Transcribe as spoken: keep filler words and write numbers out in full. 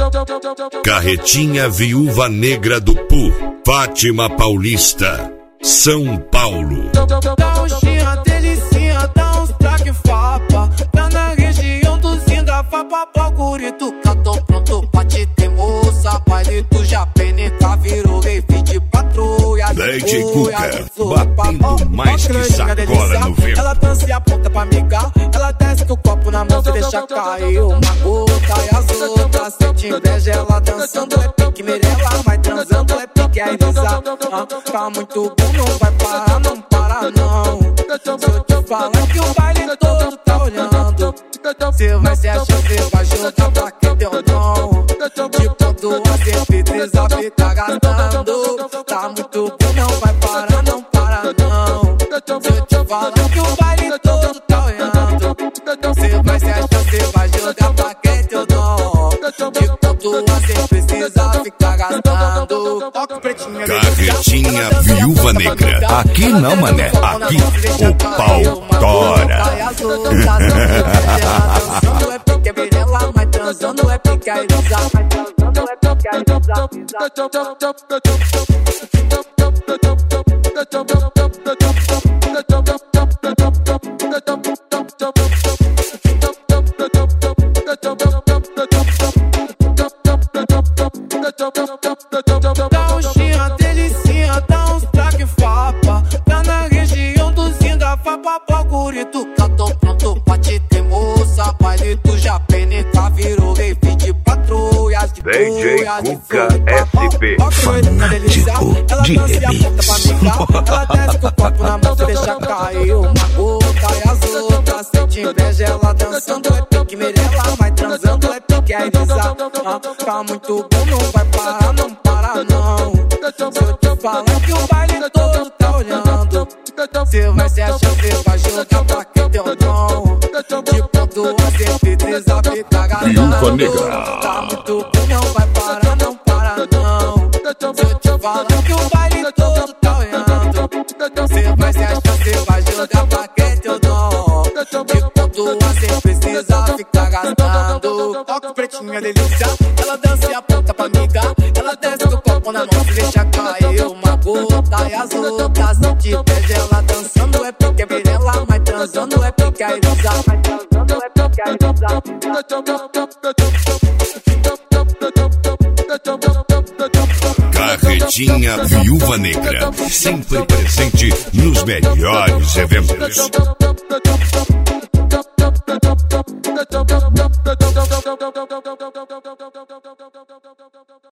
Carretinha Viúva Negra do Pu, Fátima Paulista, São Paulo. Dá um xinha, delicinha, dá uns traque fapa. Tá na região do Zinga, fapa, bagurito. Tô pronto pra te ter moça. Baile do já penetra, virou rave de patrulha. D J Cuca, batendo mais que sacola no vento. Ela dança e aponta pra amigar. Ela desce com o copo na mão, você deixa cair uma gota. E as outras sente inveja, ela dançando é pique merela. Vai transando é pique a Elisa. Ah, tá muito bom, não vai parar, não para não. Se eu te falar que o baile todo tá olhando, cê vai se achar, cê vai jogar pra quem deu dom. De quando a certeza fica gastando. Tá muito bom, não vai parar, não para não. Se eu te falar que o baile todo tá olhando, cê vai se achar, cê vai jogar pra quem deu dom. De quando a certeza fica gastando. Carretinha Viúva Negra. Aqui não, mané, aqui o pau tora. Transando é pique a Elisa. Transando é pique a Elisa. Dá um xinha, delicinha, dá uns traque fapa. Tá na região do Zinga, fapa, bagurito. Tô pronto pra te ter moça. Baile do já penetra, virou rave de patrulhas. D J Cuca S P, fanático de remix. Ela desce com o copo na mão, deixa cair uma gota. E as outras sente inveja, ela dançando é pique merela. Vai transando é pique a Elisa. Ah, tá muito bom, não vai parar, não para não. Se eu te falar que o baile todo tá olhando, cê vai se achar, cê vai jogar pra quem deu dom. De quando a certeza fica gastando. Tá muito bom, não vai parar, não para não. Se eu te falar que o baile todo tá olhando, cê vai se achar, cê vai jogar pra quem deu dom. De quando a certeza fica gastando. Toca pretinha delícia, ela dança e aponta pra amiga. Ela desce com o copo na mão, se deixa cair uma gota. E as outras não te pede, ela dançando é pique virela. Mas transando é pique a Elisa. Mas transando é pique a Elisa. Carretinha Viúva Negra, sempre presente nos melhores eventos.